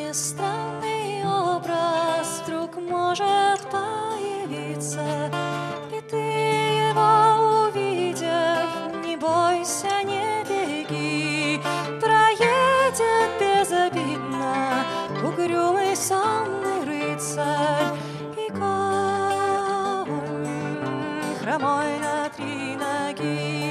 странный образ вдруг может появиться, и ты его увидев, не бойся, не беги. Проедет безобидно угрюмый сонный рыцарь, и конь хромой на 3 ноги.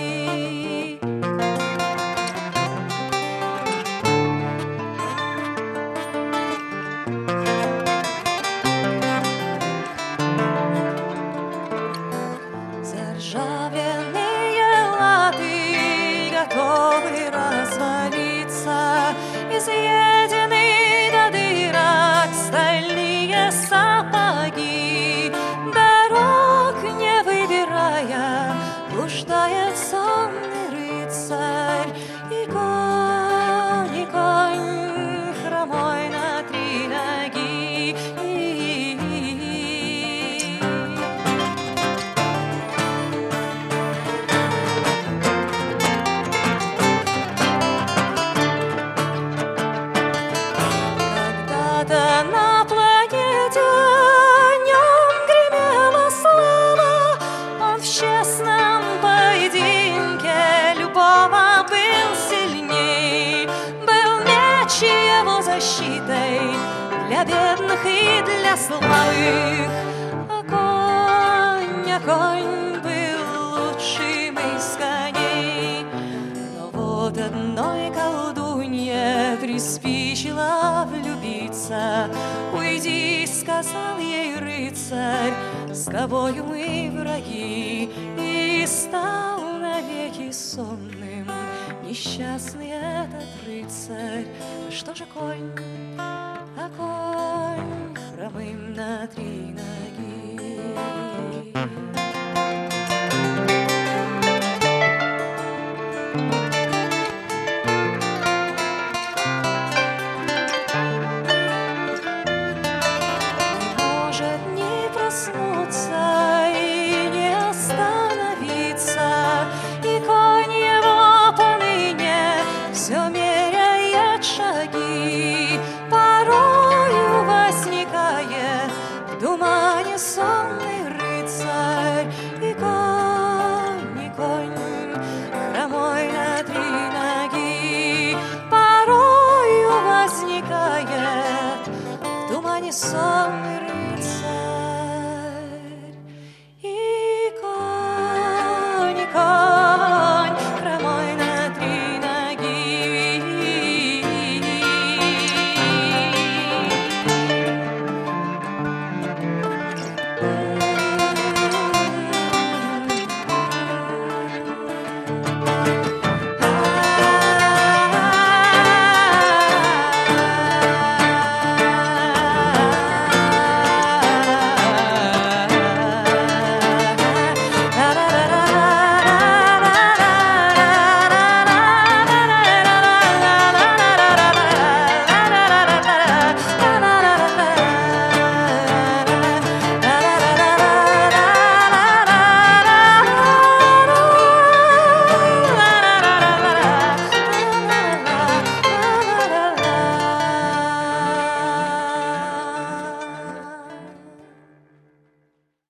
Заржавленные латы готовы развалиться, изъедены до дырок стальные сапоги. Дорог не выбирая, блуждает сонный рыцарь, и конь хромой на 3 ноги. На планете о нем гремела слава, он в честном поединке любого был сильней. Был меч его защитой для бедных и для слабых, а конь был лучшим из коней. Но вот одной колдунье приспичило влюбиться. «Уйди», — сказал ей рыцарь, — «с тобою мы враги». И стал навеки сонным несчастный этот рыцарь. А что же конь? А конь хромым на 3 ноги. И не остановиться, и конь его поныне все меряет шаги. Порою возникает в тумане сонный рыцарь, и конь хромой на 3 ноги. Порою возникает в тумане сонный рыцарь.